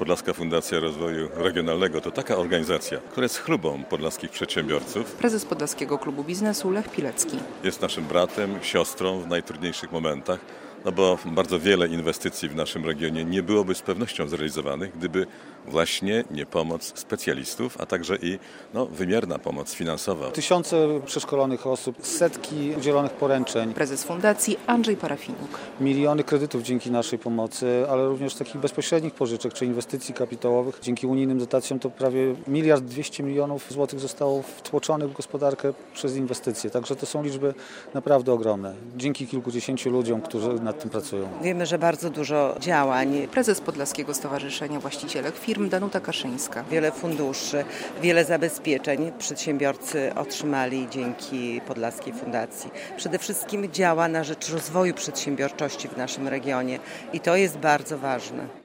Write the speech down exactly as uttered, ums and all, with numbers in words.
Podlaska Fundacja Rozwoju Regionalnego to taka organizacja, która jest chlubą podlaskich przedsiębiorców. Prezes Podlaskiego Klubu Biznesu Lech Pilecki. Jest naszym bratem, siostrą w najtrudniejszych momentach, no bo bardzo wiele inwestycji w naszym regionie nie byłoby z pewnością zrealizowanych, gdyby właśnie nie pomoc specjalistów, a także i no, wymierna pomoc finansowa. Tysiące przeszkolonych osób, setki udzielonych poręczeń. Prezes Fundacji Andrzej Parafiniuk. Miliony kredytów dzięki naszej pomocy, ale również takich bezpośrednich pożyczek czy inwestycji kapitałowych. Dzięki unijnym dotacjom to prawie miliard dwieście milionów złotych zostało wtłoczonych w gospodarkę przez inwestycje. Także to są liczby naprawdę ogromne. Dzięki kilkudziesięciu ludziom, którzy nad tym pracują. Wiemy, że bardzo dużo działań. Prezes Podlaskiego Stowarzyszenia Właścicielek Firm Danuta Kaszyńska. Wiele funduszy, wiele zabezpieczeń przedsiębiorcy otrzymali dzięki Podlaskiej Fundacji. Przede wszystkim działa na rzecz rozwoju przedsiębiorczości w naszym regionie i to jest bardzo ważne.